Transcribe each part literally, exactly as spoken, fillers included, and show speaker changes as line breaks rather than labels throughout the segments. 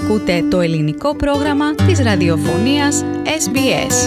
Ακούτε το ελληνικό πρόγραμμα της ραδιοφωνίας ες μπι ες.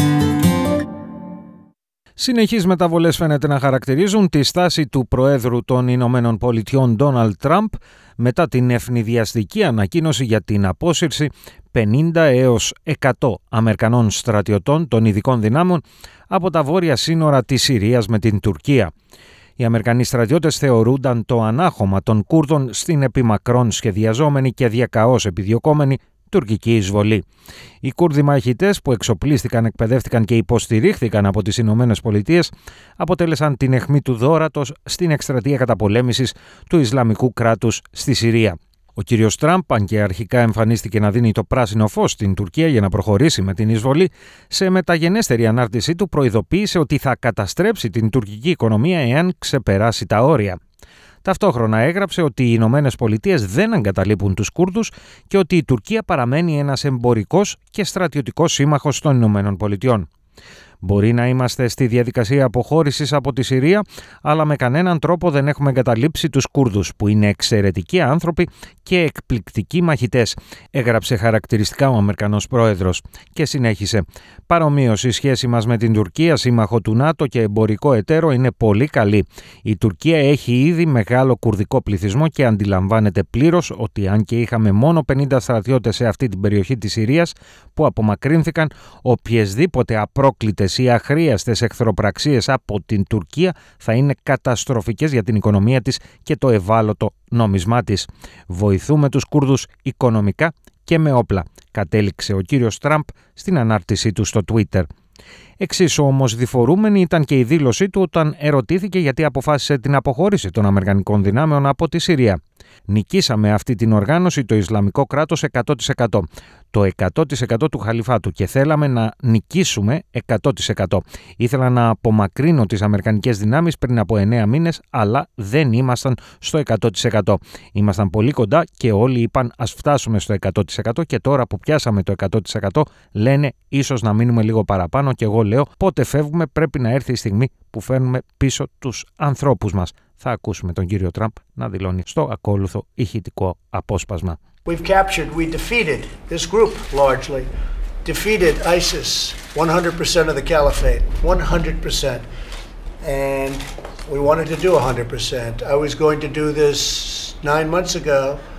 Συνεχείς μεταβολές φαίνεται να χαρακτηρίζουν τη στάση του Προέδρου των Ηνωμένων Πολιτειών Ντόναλντ Τραμπ μετά την ευνηδιαστική ανακοίνωση για την απόσυρση πενήντα έως εκατό Αμερικανών στρατιωτών των ειδικών δυνάμεων από τα βόρεια σύνορα της Συρίας με την Τουρκία. Οι Αμερικανοί στρατιώτες θεωρούνταν το ανάχωμα των Κούρδων στην επιμακρών σχεδιαζόμενη και διακαώς επιδιωκόμενη τουρκική εισβολή. Οι Κούρδοι μαχητές που εξοπλίστηκαν, εκπαιδεύτηκαν και υποστηρίχθηκαν από τις Ηνωμένες Πολιτείες αποτέλεσαν την αιχμή του δώρατος στην εκστρατεία καταπολέμησης του Ισλαμικού κράτους στη Συρία. Ο κύριος Τραμπ, αν και αρχικά εμφανίστηκε να δίνει το πράσινο φως στην Τουρκία για να προχωρήσει με την εισβολή, σε μεταγενέστερη ανάρτησή του προειδοποίησε ότι θα καταστρέψει την τουρκική οικονομία εάν ξεπεράσει τα όρια. Ταυτόχρονα έγραψε ότι οι Ηνωμένες Πολιτείες δεν εγκαταλείπουν τους Κούρδους και ότι η Τουρκία παραμένει ένας εμπορικός και στρατιωτικός σύμμαχος των Ηνωμένων Πολιτειών. Μπορεί να είμαστε στη διαδικασία αποχώρησης από τη Συρία, αλλά με κανέναν τρόπο δεν έχουμε εγκαταλείψει τους Κούρδους, που είναι εξαιρετικοί άνθρωποι και εκπληκτικοί μαχητές, έγραψε χαρακτηριστικά ο Αμερικανός Πρόεδρος και συνέχισε. Παρομοίως, η σχέση μας με την Τουρκία, σύμμαχο του ΝΑΤΟ και εμπορικό εταίρο, είναι πολύ καλή. Η Τουρκία έχει ήδη μεγάλο κουρδικό πληθυσμό και αντιλαμβάνεται πλήρως ότι αν και είχαμε μόνο πενήντα στρατιώτες σε αυτή την περιοχή της Συρίας που απομακρύνθηκαν, οποιασδήποτε απρόκλητες ή αχρίαστες εχθροπραξίες από την Τουρκία θα είναι καταστροφικές για την οικονομία της και το ευάλωτο νόμισμά της. Βοηθούμε τους Κούρδους οικονομικά και με όπλα, κατέληξε ο κύριος Τραμπ στην ανάρτησή του στο Twitter. Εξίσου όμως διφορούμενη ήταν και η δήλωσή του όταν ερωτήθηκε γιατί αποφάσισε την αποχώρηση των Αμερικανικών δυνάμεων από τη Συρία. Νικήσαμε αυτή την οργάνωση, το Ισλαμικό κράτος, εκατό τοις εκατό. Το εκατό τοις εκατό του χαλιφάτου και θέλαμε να νικήσουμε εκατό τοις εκατό. Ήθελα να απομακρύνω τις αμερικανικές δυνάμεις πριν από εννέα μήνες, αλλά δεν ήμασταν στο εκατό τοις εκατό. Ήμασταν πολύ κοντά και όλοι είπαν ας φτάσουμε στο εκατό τοις εκατό και τώρα που πιάσαμε το εκατό τοις εκατό λένε ίσως να μείνουμε λίγο παραπάνω και εγώ λέω πότε φεύγουμε, πρέπει να έρθει η στιγμή που φέρνουμε πίσω τους ανθρώπους μας. Θα ακούσουμε τον κύριο Τραμπ να δηλώνει στο ακόλουθο ηχητικό απόσπασμα.
We've captured, we defeated this group largely, defeated ISIS, one hundred percent of the caliphate, one hundred percent. And we wanted to do one hundred percent. I was going to do this nine months ago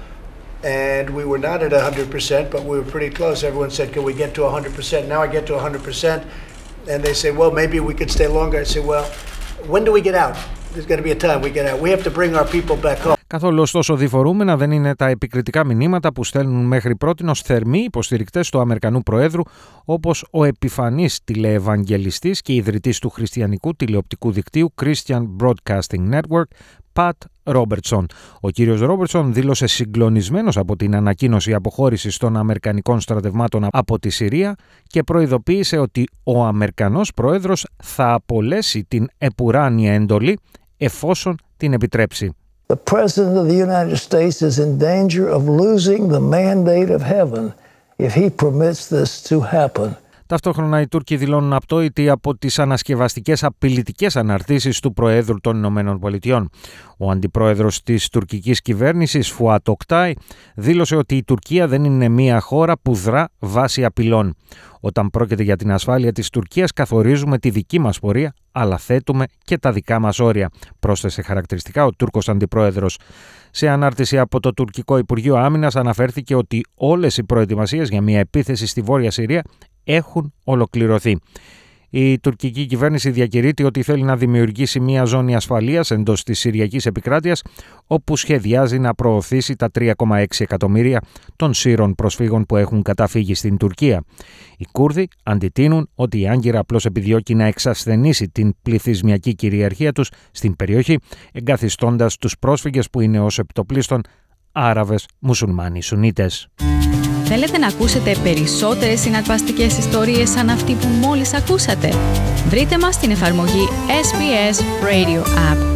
and we were not at one hundred percent, but we were pretty close. Everyone said, can we get to one hundred percent? Now I get to one hundred percent and they say, well, maybe we could stay longer. I say, well, when do we get out? There's going to be a time we get out. We have to bring our people back home.
Καθόλου ωστόσο διφορούμενα δεν είναι τα επικριτικά μηνύματα που στέλνουν μέχρι πρότινος θερμοί υποστηρικτές του Αμερικανού Προέδρου, όπως ο επιφανής τηλεευαγγελιστής και ιδρυτής του χριστιανικού τηλεοπτικού δικτύου Christian Broadcasting Network, Pat Robertson. Ο κύριος Robertson δήλωσε συγκλονισμένος από την ανακοίνωση αποχώρησης των Αμερικανικών στρατευμάτων από τη Συρία και προειδοποίησε ότι ο Αμερικανός Πρόεδρος θα απολέσει την επουράνια εντολή εφόσον την επιτρέψει.
The President of the United States is in danger of losing the mandate of heaven if he permits this to happen.
Ταυτόχρονα οι Τούρκοι δηλώνουν απτόητοι από τις ανασκευαστικές απειλητικές αναρτήσεις του Προέδρου των Ηνωμένων Πολιτειών. Ο αντιπρόεδρος της τουρκικής κυβέρνησης, Φουάτ Οκτάι, δήλωσε ότι η Τουρκία δεν είναι μια χώρα που δρά βάσει απειλών. Όταν πρόκειται για την ασφάλεια της Τουρκίας, καθορίζουμε τη δική μας πορεία, αλλά θέτουμε και τα δικά μας όρια, πρόσθεσε χαρακτηριστικά ο Τούρκος αντιπρόεδρος. Σε ανάρτηση από το τουρκικό Υπουργείο Άμυνας αναφέρθηκε ότι όλες οι προετοιμασίες για μια επίθεση στη Βόρεια Συρία έχουν ολοκληρωθεί. Η τουρκική κυβέρνηση διακηρύττει ότι θέλει να δημιουργήσει μια ζώνη ασφαλείας εντός της Συριακής επικράτειας, όπου σχεδιάζει να προωθήσει τα τρία κόμμα έξι εκατομμύρια των Σύρων προσφύγων που έχουν καταφύγει στην Τουρκία. Οι Κούρδοι αντιτείνουν ότι η Άγκυρα απλώς επιδιώκει να εξασθενήσει την πληθυσμιακή κυριαρχία τους στην περιοχή, εγκαθιστώντας τους πρόσφυγες που είναι ως επιτοπλίστων Άραβες Μουσουλμάνοι Σουνίτες.
Θέλετε να ακούσετε περισσότερες συναρπαστικές ιστορίες σαν αυτή που μόλις ακούσατε? Βρείτε μας στην εφαρμογή ες μπι ες Radio App.